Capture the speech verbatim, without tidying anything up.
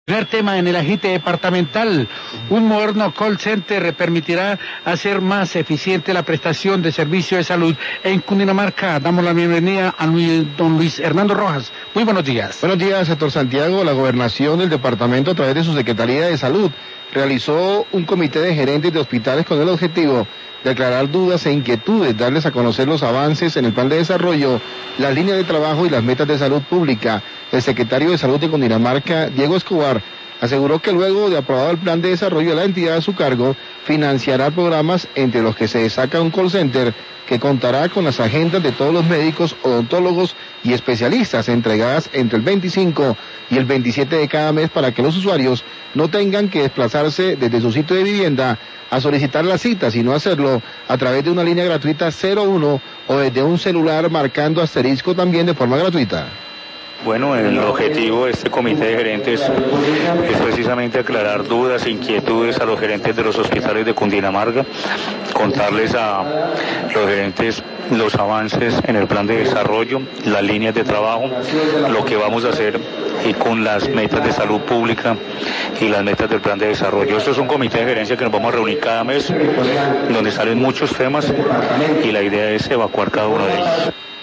Primer tema en el agite departamental, un moderno call center permitirá hacer más eficiente la prestación de servicio de salud en Cundinamarca. Damos la bienvenida a Luis, don Luis Hernando Rojas. Muy buenos días. Buenos días, sector Santiago. La gobernación del departamento, a través de su Secretaría de Salud, realizó un comité de gerentes de hospitales con el objetivo de aclarar dudas e inquietudes, darles a conocer los avances en el plan de desarrollo, las líneas de trabajo y las metas de salud pública. El secretario de Salud de Cundinamarca, Diego Escobar, aseguró que luego de aprobado el plan de desarrollo de la entidad a su cargo, financiará programas entre los que se destaca un call center que contará con las agendas de todos los médicos, odontólogos y especialistas entregadas entre el veinticinco y el veintisiete de cada mes para que los usuarios no tengan que desplazarse desde su sitio de vivienda a solicitar la cita, sino hacerlo a través de una línea gratuita cero uno o desde un celular marcando asterisco también de forma gratuita. Bueno, el objetivo de este comité de gerentes es precisamente aclarar dudas e inquietudes a los gerentes de los hospitales de Cundinamarca, contarles a los gerentes los avances en el plan de desarrollo, las líneas de trabajo, lo que vamos a hacer y con las metas de salud pública y las metas del plan de desarrollo. Esto es un comité de gerencia que nos vamos a reunir cada mes, donde salen muchos temas y la idea es evacuar cada uno de ellos.